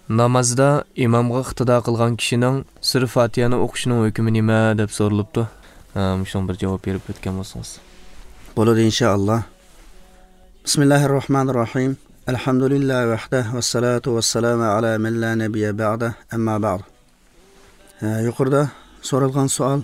Namazda imamga iqtido qilgan kishining sir Fatihani o'qishining hukmi nima deb so'ralibdi. Shunga bir javob berib o'tgan bo'lsangiz. Bo'ladi inshaalloh. Bismillahirrohmanirrohim. Alhamdulillahi vahdah va salatu vassalamu ala man la nabiyya ba'da. Amma ba'd. Yuqorida so'ralgan savol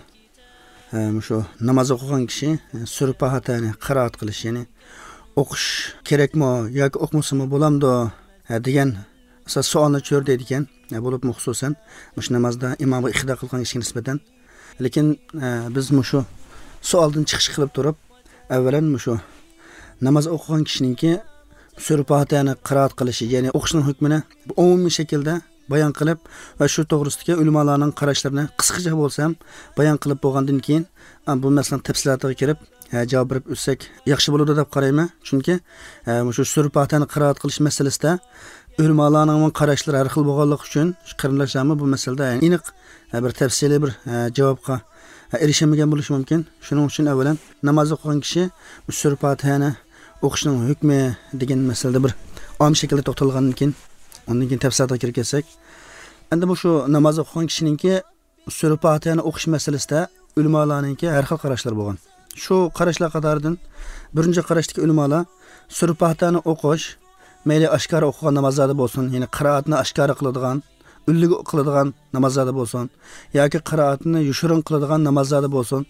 shu namoz o'qigan kishi sir Fatihani qiroat qilish, ya'ni o'qish kerakmi yoki o'qimasmi bo'lamdi degan savolni ko'rdi ekan. Bo'lib xususan shu namozda imomga iqtido qilgan kishiga nisbatan. Lekin biz shu savoldan chiqish qilib turib, avvalan shu namoz o'qigan kishiningki sura Fatihani qiroat qilishi, ya'ni o'qishning hukmini umumiy shaklda bayon qilib va shu to'g'risidagi ulamolarning qarashlarini qisqacha bo'lsam bayon qilib bo'lgandan keyin bu masalaning tafsilotiga kirib javob berib o'tsak yaxshi bo'ladi deb qarayman. Chunki shu sura Fatihani qiroat qilish masalasida ulamolarning qarashlari har xil bo'lganligi uchun qarindoshlarimiz bu masalada aniq bir tafsiliy bir javobga erishamagan bo'lishi mumkin. Shuning uchun avvalan namoz o'qigan kishi sura Fatihani o'qishning hukmi degan masalada bir om shaklda to'xtalgandan keyin undan keyin tafsilotga kirib ketsak, endi bu shu namoz o'qigan kishiningki sura Fatihani o'qish masalasida ulamolarningki har xil qarashlar bo'lgan. Shu qarashlar qatoridan birinchi qarashdagi ulamolar sura Fatihani o'qish mayli oshkora o'qigan namozlarda bo'lsin, ya'ni qiroatni oshkora qiladigan, ulliga qiladigan namozlarda bo'lsin, yoki qiroatni yushirin qiladigan namozlarda bo'lsin,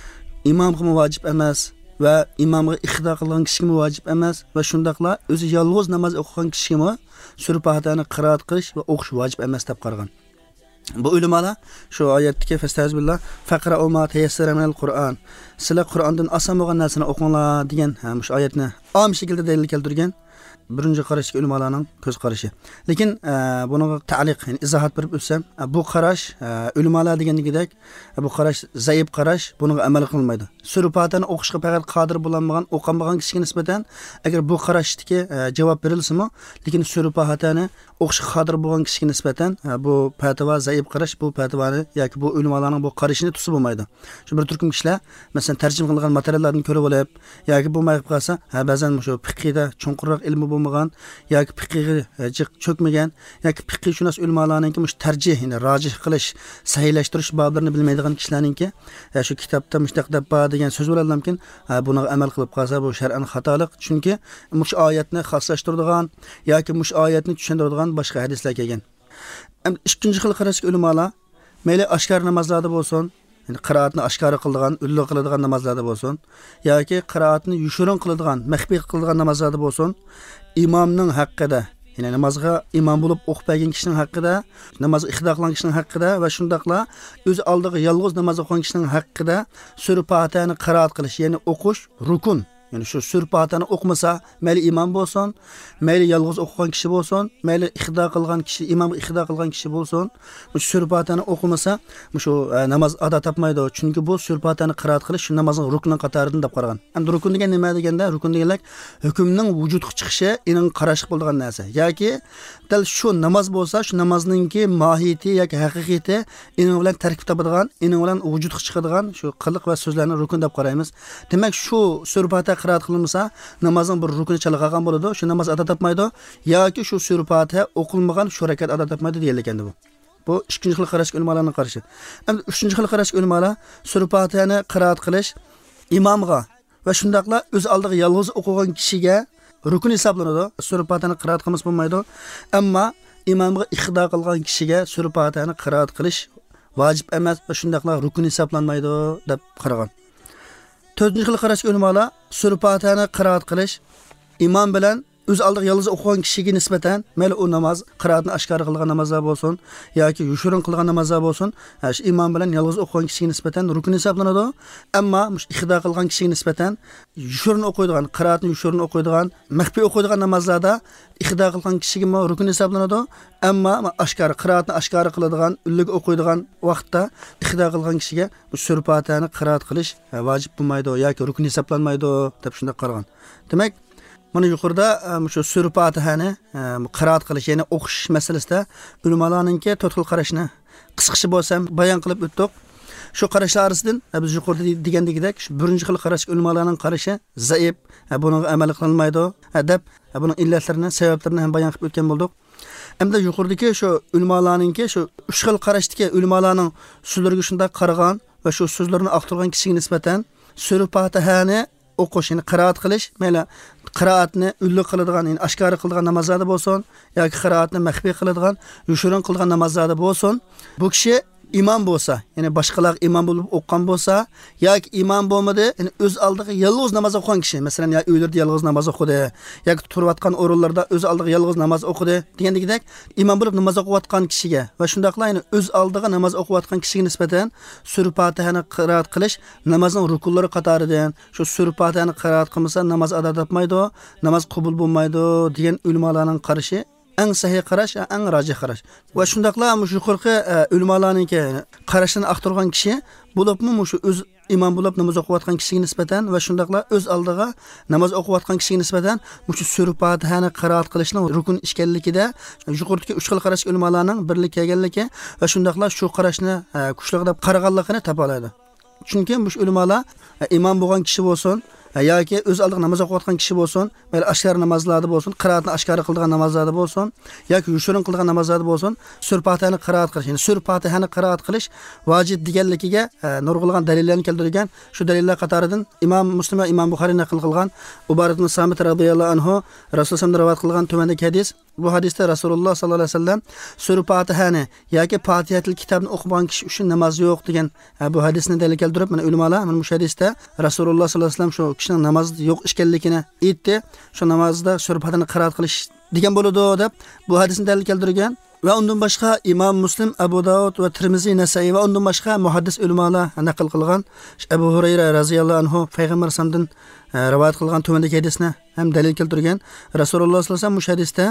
imomga vojib emas va imomga iqtido qilgan kishiga vojib emas va shundaqla o'zi yolg'iz namoz o'qigan kishiga sura Fatihani qiroat qilish va o'qish vojib emas deb qaragan. Bu ulamolar shu oyatdagi fastazbillah faqra ma tayassara minal Qur'on. Sizlar Qur'ondan oson bo'lgan narsani o'qinglar degan shu oyatni om shaklda dalil keltirgan. Birinchi qarashga ulamolarning ko'z qarashi. Lekin buniga ta'liq, ya'ni izohat berib o'tsam, bu qarash ulamolar degandek bu qarash zaif qarash, buniga amal qilmaydi. Sura Fatihani o'qishga faqat qodir bo'lmagan, o'qamagan kishiga nisbatan agar bu qarashdagi javob berilsa-mu, lekin sura Fatihani o'qishga qodir bo'lgan kishiga nisbatan bu fatvo zaif qarash, bu fatvoni yoki bu ulamolarning bu qarashini tutsa bo'lmaydi. Shu bir turkum kishilar masalan tarjima qilingan materiallarni ko'rib olib yoki bu mayib qolsa, ba'zan shu fiqhida chunqurroq ilmi bo'lmagan yoki fiqhga cho'kmagan yoki fiqhshunos ulamolarningki mush tarjih, ya'ni rojih qilish, sahihlashtirish bablarini bilmaydigan kishilarningki shu kitobda mushtaq deb degan so'z bo'ladimkin, buni amal qilib qolsa bu shar'an xatolik. Chunki mush oyatni xoslashtiradigan yoki mush oyatni tushuntiradigan boshqa hadislar kelgan. Ikkinchi xil qarashga ulamolar mayli oshkor namozlarda bo'lsin, ya'ni qiroatni oshkora qiladigan, ullo qiladigan namozlarda bo'lsin, yoki qiroatni yushirin qiladigan, maxfiy qiladigan namozlarda bo'lsin, imomning haqqida, ya'ni namozga imom bo'lib o'qib bergan kishining haqqida, namozga iqtido qilgan kishining haqqida va shundaqla o'z oldiga yolg'iz namoz o'qigan kishining haqqida sura Fatihani qiroat qilish, ya'ni o'qish rukun. Yani şu sura Fatihani o'qmasa, mayli imom bo'lsin, mayli yolg'iz o'qigan kishi bo'lsin, mayli iqtido qilgan kishi, imomga iqtido qilgan kishi bo'lsin, bu sura Fatihani o'qmasa, shu namoz ado topmaydi. Chunki bu sura Fatihani qiroat qilish shu namozning rukni qatoridan deb qaragan. Endi rukun degan nima deganda, rukun deganlar hukmning vujudga chiqishi, ining qarashib bo'lgan narsa. Yoki dal shu namoz bo'lsa, shu namozningki mohiyati yoki haqiqati ining bilan tarkib topadigan, ining bilan vujudga chiqadigan shu qiliq va so'zlarni rukun deb qaraymiz. Demak, shu sura Fatiha qiroat qilinmasa, namozning bir rukuni chala qolgan bo'ladi, shu namoz ado topmaydi yoki shu sura Fatiha o'qilmagan shu rakat ado topmaydi deyilgan bu. Bu ikkinchi xil qarashga ulamolarning qarashi. Endi uchinchi xil qarashga ulamolar sura Fatihani qiroat qilish imomga va shundaqla o'z oldiga yolg'iz o'qigan kishiga rukun hisoblanadi. Sura Fatihani qiroat qilmas bo'lmaydi. Ammo imomga iqtido qilgan kishiga sura Fatihani qiroat qilish vojib emas va shundaqla rukun hisoblanmaydi deb qaragan. To'rtinchi xil qarashga ulamolar sura Fatihani qiroat qilish imom bilan o'z oldiga yolg'iz o'qigan kishiga nisbatan, mayli u namoz qiroatni oshkora qilgan namozlar bo'lsin yoki yushirin qilgan namozlar bo'lsin, shu imom bilan yolg'iz o'qigan kishiga nisbatan rukun hisoblanadi. Ammo iqtido qilgan kishiga nisbatan yushirin o'qiydigan, qiroatni yushirin o'qiydigan, maxfiy o'qiydigan namozlarda iqtido qilgan kishiga rukun hisoblanadi. Ammo oshkora qiroatni oshkora qiladigan, ulliga o'qiydigan vaqtda iqtido qilgan kishiga bu sura Fatihani qiroat qilish vojib bo'lmaydi yoki rukun hisoblanmaydi deb shunday qaragan. Demak, mana yuqorida shu sura Fatihani qiroat qilish, ya'ni o'qish masalasida ulamolarningki to'rt xil qarashni qisqacha bo'lsam bayon qilib o'tdik. Shu qarashlar orasidan biz yuqorida degandek, shu birinchi xil qarashga ulamolarning qarashi zaif, buning amal qilinmaydi deb buning illatlarini, sabablarini ham bayon qilib o'tgan bo'ldik. Hamda yuqoridagi shu ulamalarningki shu 3 xil qarashdagi ulamalarning so'zlariga shunday qaragan va shu so'zlarni aqtirgan kishiga nisbatan Sura Fatihani o'qish, ya'ni qiroat qilish, mayli qiroatni ulli qiladigan, ya'ni oshkora qiladigan namozlarda bo'lsin, yoki qiroatni maxfiy qiladigan, yushirin qilgan namozlarda bo'lsin, bu kishi imom bo'lsa, ya'ni boshqalar imom bo'lib o'qigan bo'lsa, yoki imom bo'lmadi, ya'ni o'z oldiga yolg'iz namoz o'qigan kishi, masalan, ya uylarda yolg'iz namoz o'qidi, yoki turayotgan o'rinlarda o'z oldiga yolg'iz namoz o'qidi degandek, imom bo'lib namoz o'qiyotgan kishiga va shundaqla ya'ni o'z oldiga namoz o'qiyotgan kishiga nisbatan Sura Fatihani qiroat qilish namozning rukunlari qatoridan, shu Sura Fatihani qiroat qilmasa namoz ado topmaydi, namoz qabul bo'lmaydi degan ulamalarning qarashi eng sahih qarash, eng rojih qarash. Va shundaqla yuqorqi ulamalarningki qarashini aqtirgan kishi bo'libmi shu o'z imom bo'lib namoz o'qiyotgan kishiga nisbatan va shundaqla o'z oldiga namoz o'qiyotgan kishiga nisbatan shu Sura Fatihani qiroat qilishning rukun ishkanligida yuqoridagi 3 xil qarash ulamalarning birlik kelganligi va shundaqla shu qarashni kuchli deb qaraganligini topa oladi. Chunki bu ulamalar imom bo'lgan kishi bo'lsin, yoki o'z oldiga namoz o'qiyotgan kishi bo'lsin, mayli oshkora namozlarda bo'lsin, qiroatni oshkora qilgan namozlarda bo'lsin, yoki yushirin qilgan namozlarda bo'lsin, Sura Fatihani qiroat qilish, ya'ni Sura Fatihani qiroat qilish vojib deganligiga nurg'ulgan dalillarni keltirgan. Shu dalillar qatoridan Imom Muslim va Imom Buxoriy naql qilgan Ubarat ibn Samit radhiyallohu anhu Rasululloh rivoyat qilgan tumandagi hadis. Bu hadisda Rasululloh sallallohu alayhi vasallam Sura Fatihani yoki Fatihatul kitobni o'qigan kishi uchun namoz yo'q degan bu hadisni dalil keltirib, mana ulamalar mana bu hadisda Rasululloh sallallohu alayhi vasallam shu kishining namoz yo'q ekanligini aytdi. Shu namozda Sura Fatihani qiroat qilish degan bo'ladi deb bu hadisni dalil keltirgan. Va undan boshqa Imom Muslim, Abu Dawud va Tirmiziy, Nasa'iy va undan boshqa muhaddis ulamalar naql qilgan Abu Hurayra radhiyallohu anhu payg'ambar sallamdan rivoyat qilgan tumandagi hadisni ham dalil keltirgan. Rasululloh sallallohu alayhi vasallam bu hadisda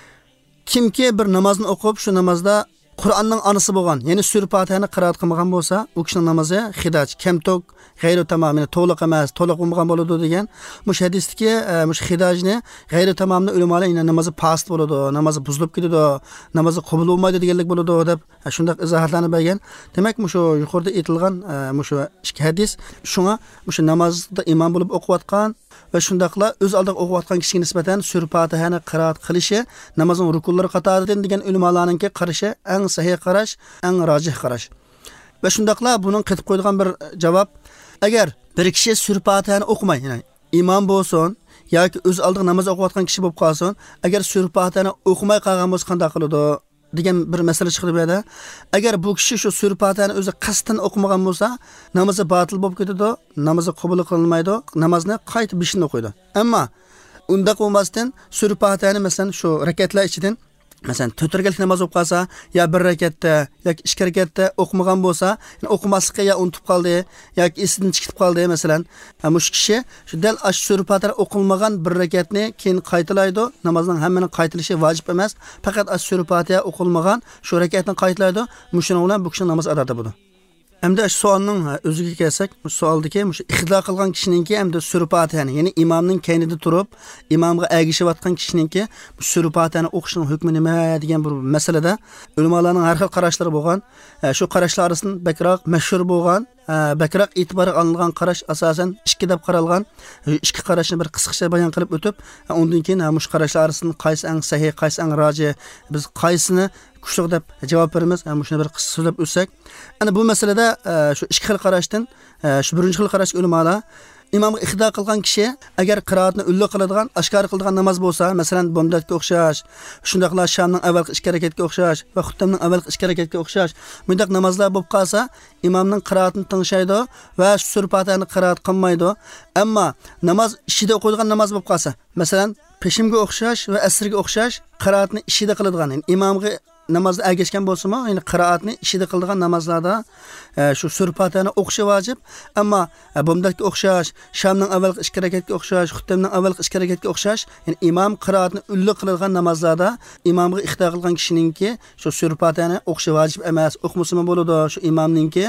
kimki bir namozni o'qib, shu namozda Qur'onning onasi bo'lgan, ya'ni Sura Fatihani qiroat qilmagan bo'lsa, u kishining namozi xidaj, kamtok, g'ayri tamomini to'liq emas, to'liq bo'lmagan bo'ladi degan. Bu hadisdagi mush xidajni, g'ayri tamomni ulamalar yana namozi past bo'ladi, namozi buzilib ketadi, namozi qabul bo'lmaydi deganlik bo'ladi deb shunday izohatlarni bergan. Demak, shu yuqorida aytilgan shu ikki hadis shunga shu namozda imom bo'lib o'qiyotgan va shundaqla o'z oldiga o'qiyotgan kishiga nisbatan Sura Fatihani qiroat qilishi namozning rukunlari qatoridan degan ulamalarning qarashi eng sahih qarash, eng rojih qarash. Va shundaqla buning qilib qo'yilgan bir javob, agar bir kishi Sura Fatihani o'qimay, ya'ni imom bo'lsin yoki o'z oldiga namoz o'qiyotgan kishi bo'lib qolsin, agar Sura Fatihani o'qimay qolgan bo'lsa qanday qiladi degan bir masala chiqdi bu yerda. Agar bu kishi shu Sura Fatihani o'zi qasddan o'qimagan bo'lsa, namozi batil bo'lib ketadi, namozi qabul qilinmaydi, namozni qayta bishin o'qiydi. Ammo unda bo'lmasdan Sura Fatihani masalan shu rakatlar ichidan masalan 4 rakatlik namoz o'qib qolsa, yo 1 rakatda yoki 2 rakatda o'qimagan bo'lsa, o'qimaslikka yo unutib qoldi yoki esidan chiqib qoldi masalan, mush kishi shu dal Sura Fatihani o'qilmagan 1 rakatni keyin qaytalaydi. Namozning hammasini qaytilishi vojib emas, faqat Sura Fatiha o'qilmagan shu rakatni qaytalaydi. Mushuning bilan bu kishining namoz ado bo'ladi. Hamda shu savolning o'ziga kelsak, bu savaldagi shu ixtilo qilgan kishiningki hamda Sura Fatihani, ya'ni imomning kaynida turib, imomga ergishayotgan kishiningki bu Sura Fatihani o'qishning hukmi nima degan bir masalada ulamalarning har xil qarashlari bo'lgan. Shu qarashlar orasidan bakroq mashhur bo'lgan, bakroq e'tibor olingan qarash asosan 2 deb qaralgan. 2 qarashni bir qisqacha bayon qilib o'tib, undan keyin mush qarashlar orasidan qaysi eng sahih, qaysi eng rojih, biz qaysini kuchli deb javob beramiz. Shuni bir qisqa so'zlab o'tsak, ana bu masalada shu 2 xil qarashdan shu birinchi xil qarash ulamalar imomga ixtido qilgan kishi agar qiroatni ulli qiladigan, oshkora qiladigan namoz bo'lsa, masalan, bomdodga o'xshash, shundaqla shamning avvalgi 2 rakatga o'xshash va xuttamning avvalgi 2 rakatga o'xshash bunday namozlar bo'lib qolsa, imomning qiroatini tingshaydi va Sura Fatihani qiroat qilmaydi. Ammo namoz ishida o'qiydigan namoz bo'lib qolsa, masalan, peshimga o'xshash va asrga o'xshash qiroatni ishida qiladigan, ya'ni imomga namozda ergashgan bo'lsa-mu, ya'ni qiroatni ishida qiladigan namozlarda shu Sura Fatihani o'qishi vojib. Ammo bomdodga o'xshash, shamning avvalgi 2 rakatga o'xshash, xuttamning avvalgi 2 rakatga o'xshash, ya'ni imom qiroatni ulli qiladigan namozlarda imomga ixtiyo qilgan kishiningki shu Sura Fatihani o'qishi vojib emas, o'qimasa bo'ladi. Shu imomningki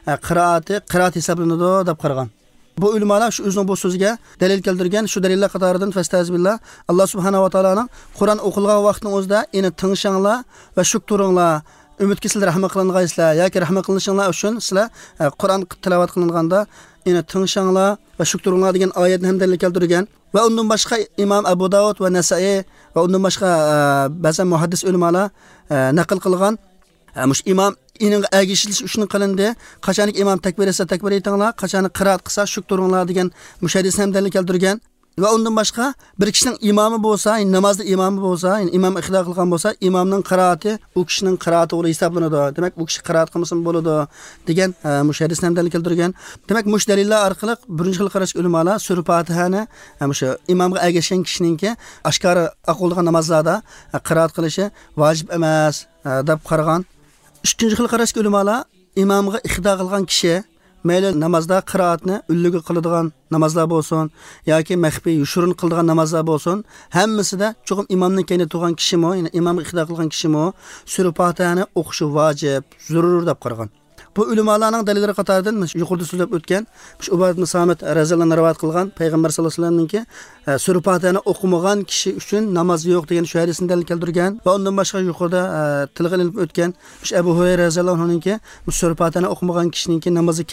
qiroat hisoblanadi deb qaragan. Bu ulamalar shu o'zining bu so'ziga dalil keltirgan. Shu dalillar qatoridan fastazbillah Alloh subhanahu va taoloning Qur'on o'qilgan vaqtning o'zida eni tingshanglar va shukr turinglar. Umidki sizlar rahmat qilingaysizlar yoki rahmat qilinishinglar uchun sizlar Qur'on tilovat qilinganda eni tingshanglar va shukr turinglar degan oyatni ham dalil keltirgan. Va undan boshqa Imom Abu Dawud va Nasa'iy va undan boshqa ba'zan muhaddis ulamolar naql qilgan mush imom ining agishilish uchun qilindi. Qachonki imom takbir etsa takbir aytinglar, qachon qiraat qilsa shuk turinglar degan mushadis ham dalil keltirgan. Va undan boshqa bir kishining imomi bo'lsa, namozda imomi bo'lsa, imom ixtido qilgan bo'lsa, imomning qiroati u kishining qiroati bo'lib hisoblanadi. Demak, u kishi qiroat qilmasa bo'ladi degan mushadis ham dalil keltirgan. Demak, mush dalillar orqali birinchi xil qarash ulamolar sura Fatihani o'sha imomga agashgan kishiningki oshkora o'qilgan namozlarda qiroat qilishi vojib emas deb qaragan. Ikkinchi xil qarash ulamolar imomga ixtido qilgan kishi mayli namozda qiroatni ullugi qiladigan namozlar bo'lsin yoki maxfiy yushurin qiladigan namozlar bo'lsin, hammasida cho'qim imomning keyinida turgan kishimi, ya'ni imomga ixtido qilgan kishimi sura Fatihani o'qishi vojib, zarur deb qaragan. Bu ulamolarning dalillari qatoridan yuqorida so'zlab o'tgan Ubayd ibn Samit raziyallohu anhu rivoyat qilgan payg'ambar sollallohu alayhi vasallamningki sura Fatihani o'qimagan kishi uchun namoz yo'q degan shu hadisni dalil keltirgan va undan boshqa yuqorida tilga ilinib o'tgan Abu Hurayra raziyallohu anhuninki sura Fatihani o'qimagan kishiningki namozi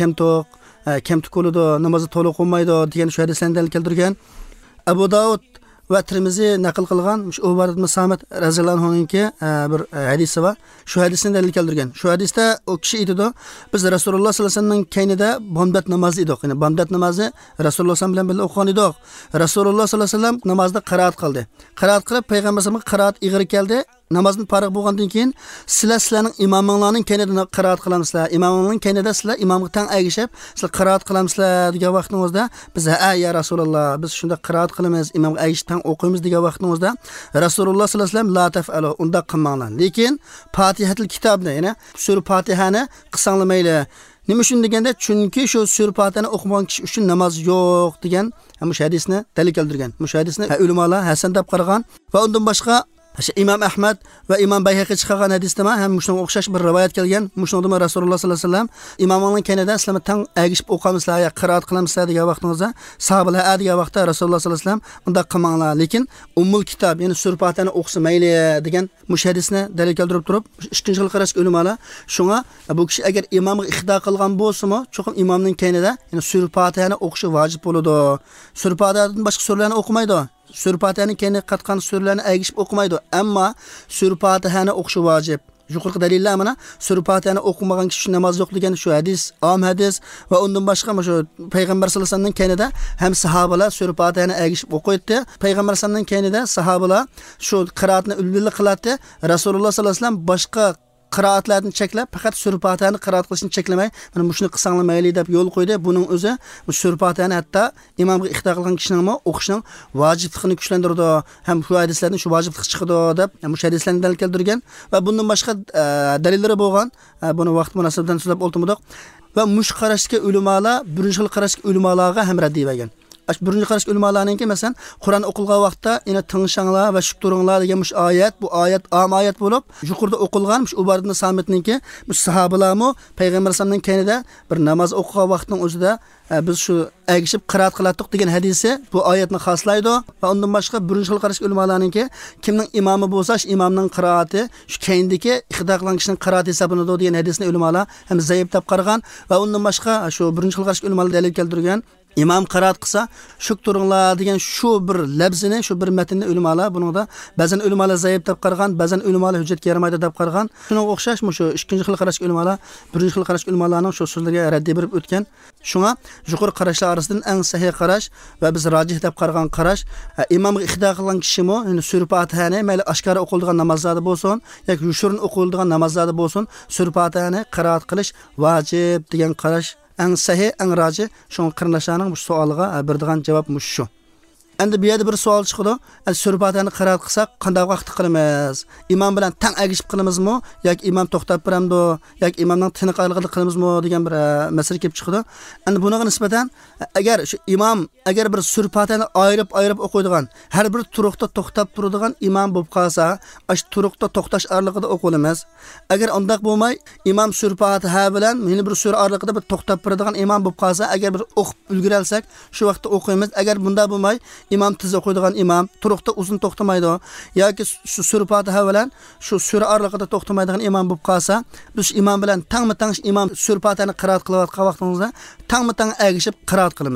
kamtuk bo'ladi, namozi to'liq o'qimaydi degan shu hadisni dalil keltirgan. Abu Davud va Tirmizi naql qilgan Ubayd ibn Samit raziyallohu anhuninki bir hadisi bor. Shu hadisni dalil keltirgan. Shu hadisda o kishi aytadi, biz Rasululloh sollallohu alayhi vasallamning kaynida bomdat namozi edik. Ya'ni bomdat namozi Rasululloh sollallohu alayhi vasallam bilan o'qigan edik. Rasululloh sollallohu alayhi vasallam namozda qiroat qildi. Qiroat qilib payg'ambar sollallohu alayhi vasallam qiroat ig'ir keldi. Namozdan farq bo'lgandan keyin sizlarning imominglarning kaynida qiroat qilamsizlar. Imominglarning kaynida sizlar imomga tang agishib, sizlar qiroat qilamsizlar degan vaqtingizda biz ya Rasululloh biz shunda qiroat qilamiz, imomga agishib tang o'qiymiz degan vaqtingizda Rasululloh sollallohu alayhi vasallam la taf'alu unda qilmanglar. Lekin Fatihatul kitobni, ya'ni sura Fatihani qilsanglar mayli. Nima uchun deganda, chunki shu sura Fatihani o'qigan kishi uchun namoz yo'q degan mush hadisni dalil keltirgan. Mush hadisni ulamolar hasan deb qaragan va undan boshqa İmam Ahmad va İmam Bayhaqi chiqargan hadisda ham shunga o'xshash bir rivoyat kelgan. Shunda Rasululloh sollallohu alayhi vasallam imomning kanida sizlar tang agishib o'qamizlar, ya qiroat qilamizlar degan vaqtingizda sahobalar degan vaqtda Rasululloh sollallohu alayhi vasallam unda qilmanglar. Lekin ummul kitob, ya'ni sura Fatihani o'qisa mayli degan mush hadisni dalil keltirib turib, ikkinchi xil qarash ulamolar shunga bu kishi agar imomga ixtido qilgan bo'lsa-mo, cho'qim imomning kanida ya'ni sura Fatihani o'qishi vojib bo'ladi. Sura Fatihadan boshqa suralarni o'qimaydi. Sura Fatihani keyingi qatqan suralarni agishib o'qimaydi, ammo sura Fatihani o'qishi vojib. Yuqorqi dalillar mana sura Fatihani o'qimagan kishi namoz yo'q degan shu hadis, am hadis va undan boshqa shu payg'ambar sollallohu alayhi vasallamning keyinida ham sahobalar sura Fatihani agishib o'qiydi. Payg'ambar sollallohu alayhi vasallamning keyinida sahobalar shu qiroatni ulbilli qiladi. Rasululloh sollallohu alayhi vasallam boshqa qiroatlarni cheklab, faqat sura Fatihani qiroat qilishni cheklamay, mana shuni qilsanglar mayli deb yo'l qo'ydi. Buning o'zi sura Fatihani hatto imomga ixtido qilgan kishining o'qishning vojibligini kuchlantirdi. Ham shu hadislardan shu vojiblik chiqadi deb shu hadislarni dalil keltirgan va bundan boshqa dalillari bo'lgan. Buni vaqt munosabatidan so'zlab o'tmoqdik. Va mush qarashga ulamolar birinchi xil qarashga ulamolarga ham raddiy bergan. Birinchi qarash ulamolarningki masalan Qur'on o'qilgan vaqtda yana tingshanglar va shukturinglar degan mush oyat, bu oyat am oyat bo'lib, yuqorida o'qilgan mush Ubayd ibn Samitningki mush sahobalarmi payg'ambar sollallohu alayhi vasallamning keyinida bir namoz o'qigan vaqtning o'zida biz shu agishib qiroat qilatdik degan hadisi bu oyatni xoslaydi va undan boshqa birinchi xil qarash ulamolarningki kimning imomi bo'lsa, shu imomning qiroati shu keyindagi ixtido qilgan kishining qiroati hisoblanadi degan hadisni ulamolar ham zaif deb qaragan va undan boshqa shu birinchi xil qarash ulamolar dalil keltirgan. İmam qiroat qilsa, shuk turinglar degan shu bir labzini, shu bir matnni ulamolar buningda ba'zan ulamolar zaif deb qaragan, ba'zan ulamolar hujjatga yaramaydi deb qaragan. Shunga o'xshash shu ikkinchi xil qarash ulamolar, birinchi xil qarash ulamolarning shu so'zlariga raddiy berib o'tgan. Shunga yuqori qarashlar orasidan eng sahih qarash va biz rojih deb qaragan qarash imomga ixtido qilgan kishimi, ya'ni sura Fatihani mayli oshkora o'qiladigan namozlarda bo'lsin yoki yushurin o'qiladigan namozlarda bo'lsin, sura Fatihani qiroat qilish vojib degan qarash eng sahih, eng roji shu qarindoshlarning bu savoliga beradigan javob shu. Endi bu yerda bir savol chiqdi. Sura Fatihani qiroat qilsak, qanday vaqtda qilamiz? Imom bilan tang agishib qilamizmi yoki imom to'xtab turamdi yoki imomning tiniq aylig'ida qilamizmi degan bir masala kelib chiqdi. Endi bunga nisbatan agar shu imom agar bir sura Fatihani ayirib o'qiydigan, har bir turuqda to'xtab turadigan imom bo'lib qolsa, ash turuqda to'xtash orlig'ida o'qilamiz. Agar undaq bo'lmay, imom sura Fatiha bilan meni bir sura orlig'ida bir to'xtab turadigan imom bo'lib qolsa, agar bir o'qib ulguralsak, shu vaqtda o'qiymiz. Agar bunda bo'lmay, imom tiz o'qiydigan imom turuqda uzun to'xtamaydi yoki shu sura Fatiha bilan shu sura orlig'ida to'xtamaydigan imom bo'lib qolsa, biz imom bilan tangma-tang imom sura Fatihani qiroat qilayotgan vaqtimizda tangma-tang agishib qiroat qilamiz.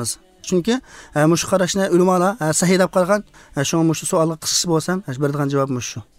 Chunki shu qarashni ulamolar sahih deb qaragan. Shunga shu savolga qisqasi bo'lsam, beradigan javobim shu.